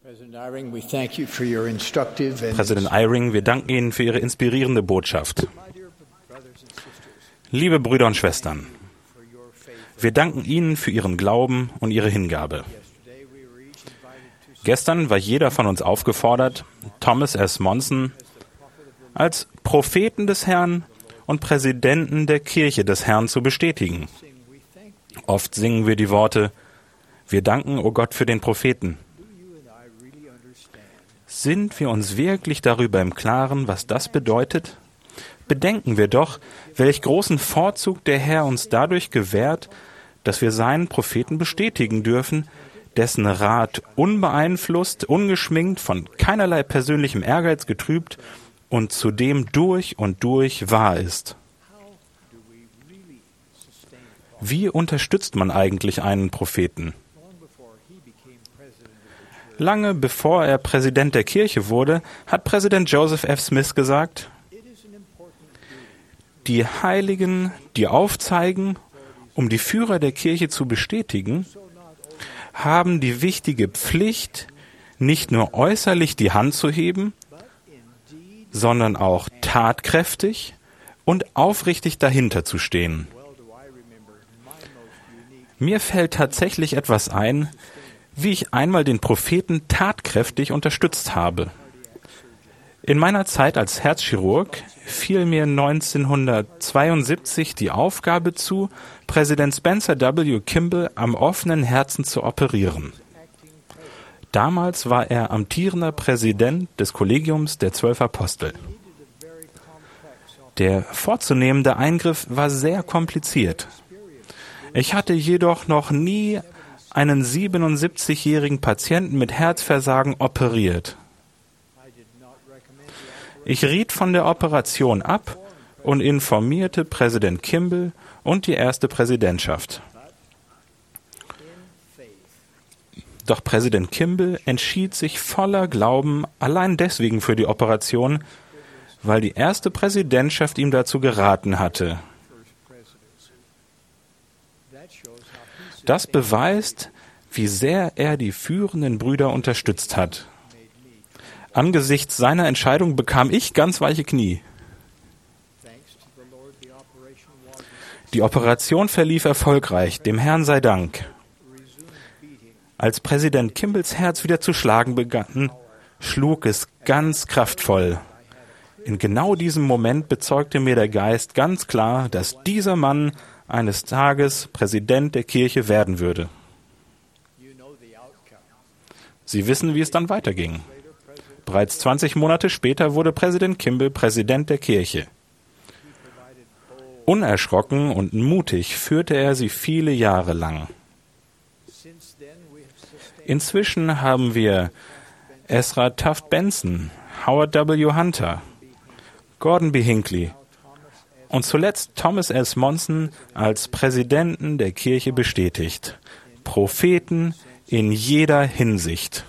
Präsident Eyring, wir danken Ihnen für Ihre inspirierende Botschaft. Liebe Brüder und Schwestern, wir danken Ihnen für Ihren Glauben und Ihre Hingabe. Gestern war jeder von uns aufgefordert, Thomas S. Monson als Propheten des Herrn und Präsidenten der Kirche des Herrn zu bestätigen. Oft singen wir die Worte: Wir danken, o Gott, für den Propheten. Sind wir uns wirklich darüber im Klaren, was das bedeutet? Bedenken wir doch, welch großen Vorzug der Herr uns dadurch gewährt, dass wir seinen Propheten bestätigen dürfen, dessen Rat unbeeinflusst, ungeschminkt, von keinerlei persönlichem Ehrgeiz getrübt und zudem durch und durch wahr ist. Wie unterstützt man eigentlich einen Propheten? Lange bevor er Präsident der Kirche wurde, hat Präsident Joseph F. Smith gesagt: Die Heiligen, die aufzeigen, um die Führer der Kirche zu bestätigen, haben die wichtige Pflicht, nicht nur äußerlich die Hand zu heben, sondern auch tatkräftig und aufrichtig dahinter zu stehen. Mir fällt tatsächlich etwas ein, wie ich einmal den Propheten tatkräftig unterstützt habe. In meiner Zeit als Herzchirurg fiel mir 1972 die Aufgabe zu, Präsident Spencer W. Kimball am offenen Herzen zu operieren. Damals war er amtierender Präsident des Kollegiums der 12 Apostel. Der vorzunehmende Eingriff war sehr kompliziert. Ich hatte jedoch noch nie einen 77-jährigen Patienten mit Herzversagen operiert. Ich riet von der Operation ab und informierte Präsident Kimball und die erste Präsidentschaft. Doch Präsident Kimball entschied sich voller Glauben allein deswegen für die Operation, weil die erste Präsidentschaft ihm dazu geraten hatte. Das beweist, wie sehr er die führenden Brüder unterstützt hat. Angesichts seiner Entscheidung bekam ich ganz weiche Knie. Die Operation verlief erfolgreich, dem Herrn sei Dank. Als Präsident Kimballs Herz wieder zu schlagen begann, schlug es ganz kraftvoll. In genau diesem Moment bezeugte mir der Geist ganz klar, dass dieser Mann eines Tages Präsident der Kirche werden würde. Sie wissen, wie es dann weiterging. Bereits 20 Monate später wurde Präsident Kimball Präsident der Kirche. Unerschrocken und mutig führte er sie viele Jahre lang. Inzwischen haben wir Ezra Taft Benson, Howard W. Hunter, Gordon B. Hinckley und zuletzt Thomas S. Monson als Präsidenten der Kirche bestätigt. Propheten in jeder Hinsicht.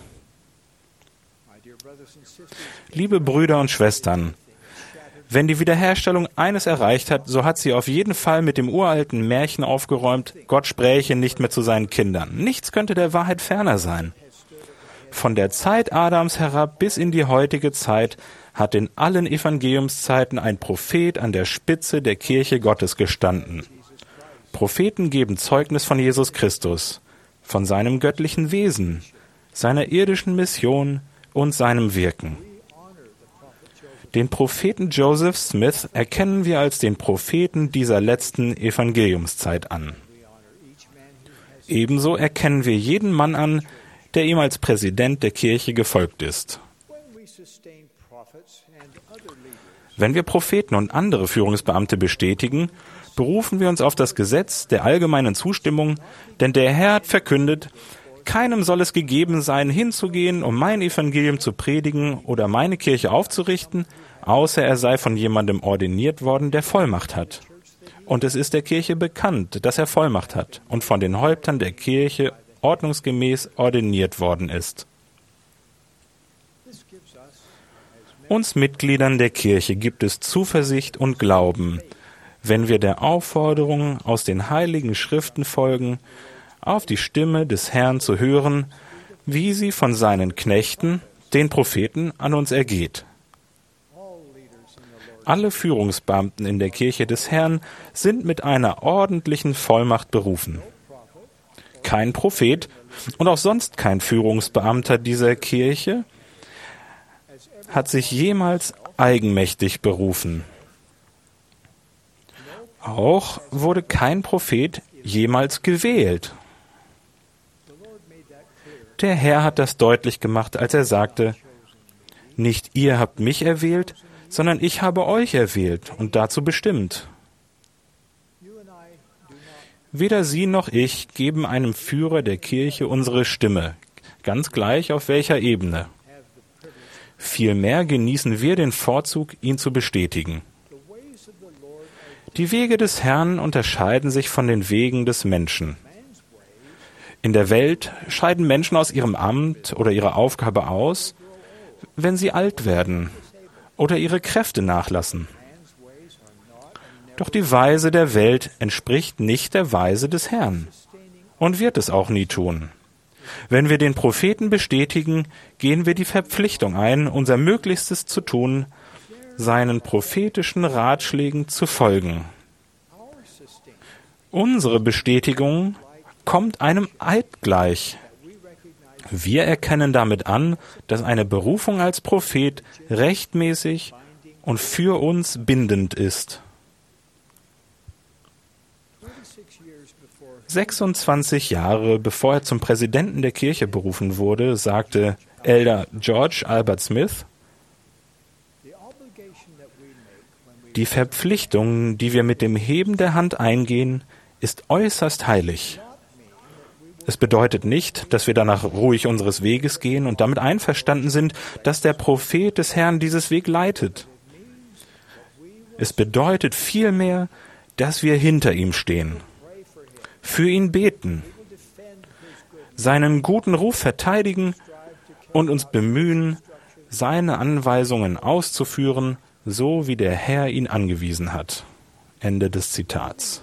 Liebe Brüder und Schwestern, wenn die Wiederherstellung eines erreicht hat, so hat sie auf jeden Fall mit dem uralten Märchen aufgeräumt, Gott spräche nicht mehr zu seinen Kindern. Nichts könnte der Wahrheit ferner sein. Von der Zeit Adams herab bis in die heutige Zeit hat in allen Evangeliumszeiten ein Prophet an der Spitze der Kirche Gottes gestanden. Propheten geben Zeugnis von Jesus Christus, von seinem göttlichen Wesen, seiner irdischen Mission und seinem Wirken. Den Propheten Joseph Smith erkennen wir als den Propheten dieser letzten Evangeliumszeit an. Ebenso erkennen wir jeden Mann an, der ihm als Präsident der Kirche gefolgt ist. Wenn wir Propheten und andere Führungsbeamte bestätigen, berufen wir uns auf das Gesetz der allgemeinen Zustimmung, denn der Herr hat verkündet: Keinem soll es gegeben sein, hinzugehen, um mein Evangelium zu predigen oder meine Kirche aufzurichten, außer er sei von jemandem ordiniert worden, der Vollmacht hat. Und es ist der Kirche bekannt, dass er Vollmacht hat und von den Häuptern der Kirche ordnungsgemäß ordiniert worden ist. Uns Mitgliedern der Kirche gibt es Zuversicht und Glauben, wenn wir der Aufforderung aus den heiligen Schriften folgen, auf die Stimme des Herrn zu hören, wie sie von seinen Knechten, den Propheten, an uns ergeht. Alle Führungsbeamten in der Kirche des Herrn sind mit einer ordentlichen Vollmacht berufen. Kein Prophet und auch sonst kein Führungsbeamter dieser Kirche hat sich jemals eigenmächtig berufen. Auch wurde kein Prophet jemals gewählt. Der Herr hat das deutlich gemacht, als er sagte, nicht ihr habt mich erwählt, sondern ich habe euch erwählt und dazu bestimmt. Weder Sie noch ich geben einem Führer der Kirche unsere Stimme, ganz gleich auf welcher Ebene. Vielmehr genießen wir den Vorzug, ihn zu bestätigen. Die Wege des Herrn unterscheiden sich von den Wegen des Menschen. In der Welt scheiden Menschen aus ihrem Amt oder ihrer Aufgabe aus, wenn sie alt werden oder ihre Kräfte nachlassen. Doch die Weise der Welt entspricht nicht der Weise des Herrn und wird es auch nie tun. Wenn wir den Propheten bestätigen, gehen wir die Verpflichtung ein, unser Möglichstes zu tun, seinen prophetischen Ratschlägen zu folgen. Unsere Bestätigung kommt einem Eid gleich. Wir erkennen damit an, dass eine Berufung als Prophet rechtmäßig und für uns bindend ist. 26 Jahre bevor er zum Präsidenten der Kirche berufen wurde, sagte Elder George Albert Smith, die Verpflichtung, die wir mit dem Heben der Hand eingehen, ist äußerst heilig. Es bedeutet nicht, dass wir danach ruhig unseres Weges gehen und damit einverstanden sind, dass der Prophet des Herrn dieses Weg leitet. Es bedeutet vielmehr, dass wir hinter ihm stehen, für ihn beten, seinen guten Ruf verteidigen und uns bemühen, seine Anweisungen auszuführen, so wie der Herr ihn angewiesen hat. Ende des Zitats.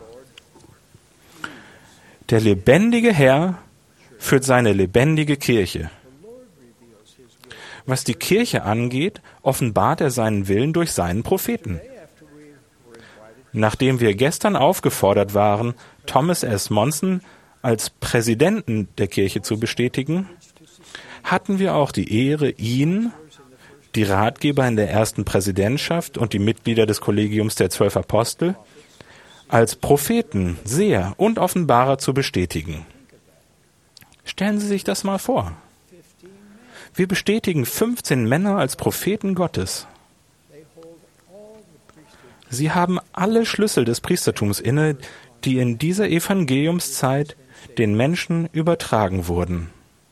Der lebendige Herr führt seine lebendige Kirche. Was die Kirche angeht, offenbart er seinen Willen durch seinen Propheten. Nachdem wir gestern aufgefordert waren, Thomas S. Monson als Präsidenten der Kirche zu bestätigen, hatten wir auch die Ehre, ihn, die Ratgeber in der ersten Präsidentschaft und die Mitglieder des Kollegiums der 12 Apostel, als Propheten, Seher und Offenbarer zu bestätigen. Stellen Sie sich das mal vor. Wir bestätigen 15 Männer als Propheten Gottes. Sie haben alle Schlüssel des Priestertums inne, die in dieser Evangeliumszeit den Menschen übertragen wurden.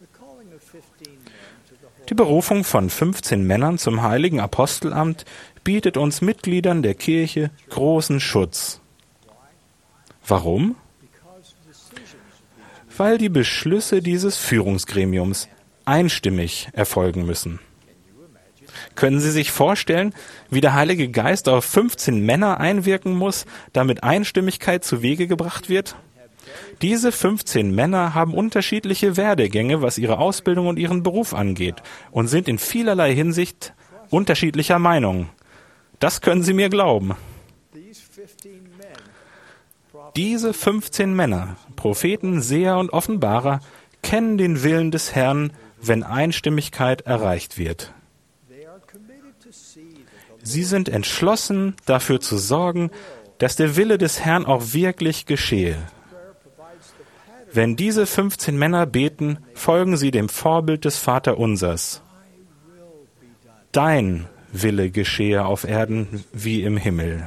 Die Berufung von 15 Männern zum heiligen Apostelamt bietet uns Mitgliedern der Kirche großen Schutz. Warum? Weil die Beschlüsse dieses Führungsgremiums einstimmig erfolgen müssen. Können Sie sich vorstellen, wie der Heilige Geist auf 15 Männer einwirken muss, damit Einstimmigkeit zu Wege gebracht wird? Diese 15 Männer haben unterschiedliche Werdegänge, was ihre Ausbildung und ihren Beruf angeht, und sind in vielerlei Hinsicht unterschiedlicher Meinung. Das können Sie mir glauben. Diese 15 Männer, Propheten, Seher und Offenbarer, kennen den Willen des Herrn, wenn Einstimmigkeit erreicht wird. Sie sind entschlossen, dafür zu sorgen, dass der Wille des Herrn auch wirklich geschehe. Wenn diese 15 Männer beten, folgen sie dem Vorbild des Vaterunsers. Dein Wille geschehe auf Erden wie im Himmel.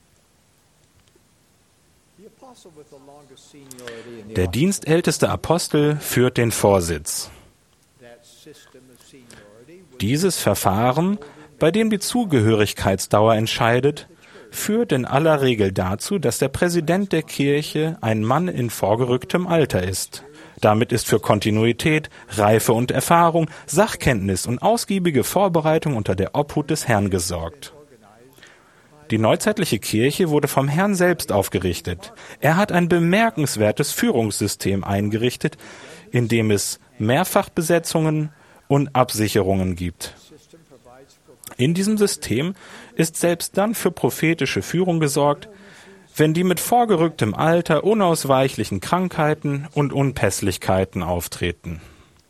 Der dienstälteste Apostel führt den Vorsitz. Dieses Verfahren, bei dem die Zugehörigkeitsdauer entscheidet, führt in aller Regel dazu, dass der Präsident der Kirche ein Mann in vorgerücktem Alter ist. Damit ist für Kontinuität, Reife und Erfahrung, Sachkenntnis und ausgiebige Vorbereitung unter der Obhut des Herrn gesorgt. Die neuzeitliche Kirche wurde vom Herrn selbst aufgerichtet. Er hat ein bemerkenswertes Führungssystem eingerichtet, in dem es Mehrfachbesetzungen und Absicherungen gibt. In diesem System ist selbst dann für prophetische Führung gesorgt, wenn die mit vorgerücktem Alter unausweichlichen Krankheiten und Unpässlichkeiten auftreten.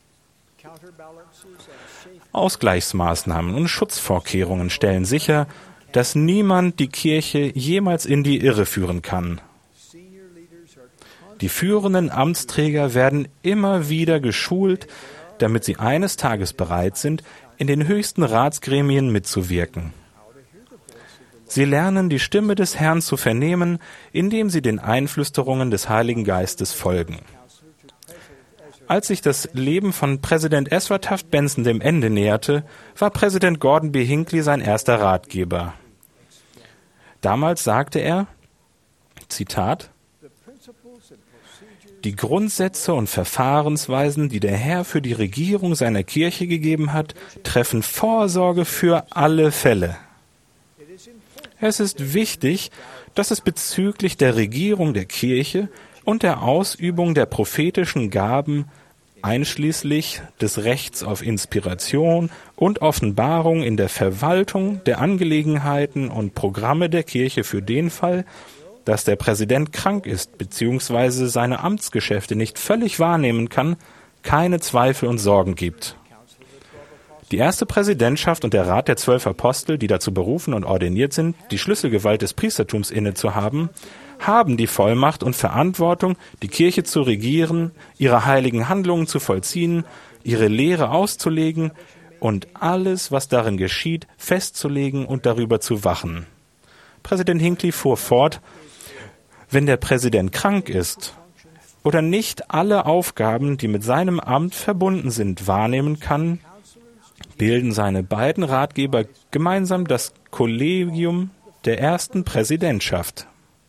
Ausgleichsmaßnahmen und Schutzvorkehrungen stellen sicher, dass niemand die Kirche jemals in die Irre führen kann. Die führenden Amtsträger werden immer wieder geschult, damit sie eines Tages bereit sind, in den höchsten Ratsgremien mitzuwirken. Sie lernen, die Stimme des Herrn zu vernehmen, indem sie den Einflüsterungen des Heiligen Geistes folgen. Als sich das Leben von Präsident Ezra Taft Benson dem Ende näherte, war Präsident Gordon B. Hinckley sein erster Ratgeber. Damals sagte er, Zitat, die Grundsätze und Verfahrensweisen, die der Herr für die Regierung seiner Kirche gegeben hat, treffen Vorsorge für alle Fälle. Es ist wichtig, dass es bezüglich der Regierung der Kirche und der Ausübung der prophetischen Gaben einschließlich des Rechts auf Inspiration und Offenbarung in der Verwaltung der Angelegenheiten und Programme der Kirche für den Fall, dass der Präsident krank ist bzw. seine Amtsgeschäfte nicht völlig wahrnehmen kann, keine Zweifel und Sorgen gibt. Die erste Präsidentschaft und der Rat der 12 Apostel, die dazu berufen und ordiniert sind, die Schlüsselgewalt des Priestertums innezuhaben, haben die Vollmacht und Verantwortung, die Kirche zu regieren, ihre heiligen Handlungen zu vollziehen, ihre Lehre auszulegen und alles, was darin geschieht, festzulegen und darüber zu wachen. Präsident Hinckley fuhr fort, wenn der Präsident krank ist oder nicht alle Aufgaben, die mit seinem Amt verbunden sind, wahrnehmen kann, bilden seine beiden Ratgeber gemeinsam das Kollegium der ersten Präsidentschaft.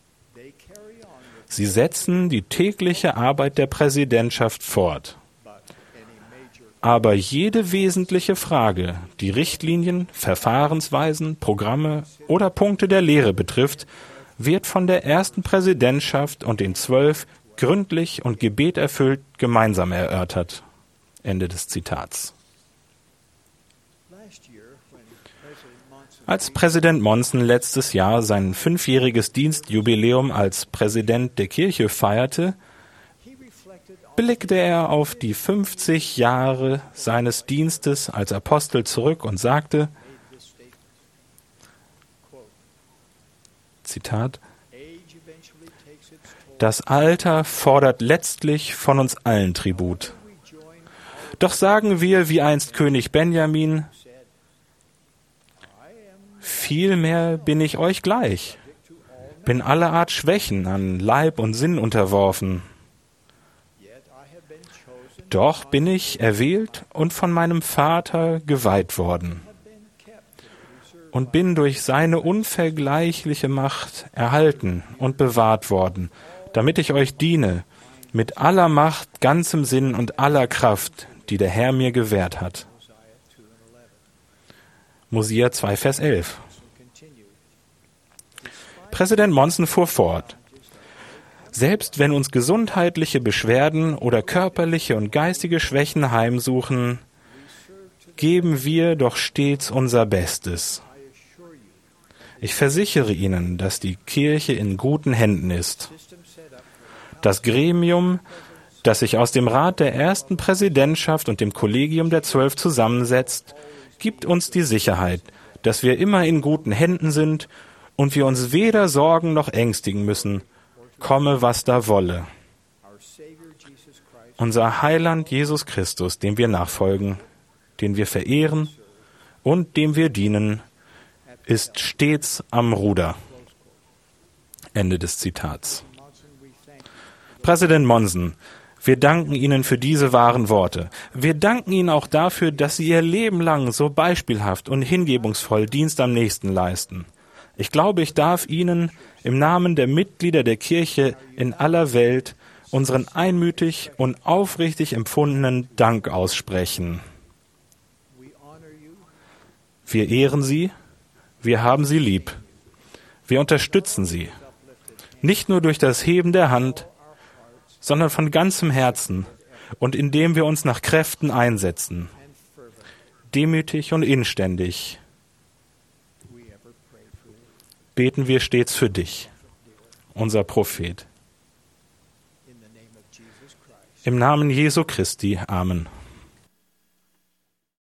Sie setzen die tägliche Arbeit der Präsidentschaft fort. Aber jede wesentliche Frage, die Richtlinien, Verfahrensweisen, Programme oder Punkte der Lehre betrifft, wird von der ersten Präsidentschaft und den 12 gründlich und gebeterfüllt gemeinsam erörtert. Ende des Zitats. Als Präsident Monson letztes Jahr sein 5-jähriges Dienstjubiläum als Präsident der Kirche feierte, blickte er auf die 50 Jahre seines Dienstes als Apostel zurück und sagte, Zitat, das Alter fordert letztlich von uns allen Tribut. Doch sagen wir, wie einst König Benjamin, vielmehr bin ich euch gleich, bin aller Art Schwächen an Leib und Sinn unterworfen. Doch bin ich erwählt und von meinem Vater geweiht worden und bin durch seine unvergleichliche Macht erhalten und bewahrt worden, damit ich euch diene, mit aller Macht, ganzem Sinn und aller Kraft, die der Herr mir gewährt hat. Mosia 2, Vers 11. Präsident Monson fuhr fort. Selbst wenn uns gesundheitliche Beschwerden oder körperliche und geistige Schwächen heimsuchen, geben wir doch stets unser Bestes. Ich versichere Ihnen, dass die Kirche in guten Händen ist. Das Gremium, das sich aus dem Rat der ersten Präsidentschaft und dem Kollegium der 12 zusammensetzt, gibt uns die Sicherheit, dass wir immer in guten Händen sind und wir uns weder sorgen noch ängstigen müssen, komme, was da wolle. Unser Heiland Jesus Christus, dem wir nachfolgen, den wir verehren und dem wir dienen, ist stets am Ruder. Ende des Zitats. Präsident Monson, wir danken Ihnen für diese wahren Worte. Wir danken Ihnen auch dafür, dass Sie Ihr Leben lang so beispielhaft und hingebungsvoll Dienst am Nächsten leisten. Ich glaube, ich darf Ihnen im Namen der Mitglieder der Kirche in aller Welt unseren einmütig und aufrichtig empfundenen Dank aussprechen. Wir ehren Sie, wir haben Sie lieb, wir unterstützen Sie, nicht nur durch das Heben der Hand, sondern von ganzem Herzen Und indem wir uns nach Kräften einsetzen, demütig und inständig, beten wir stets für dich, unser Prophet. Im Namen Jesu Christi. Amen.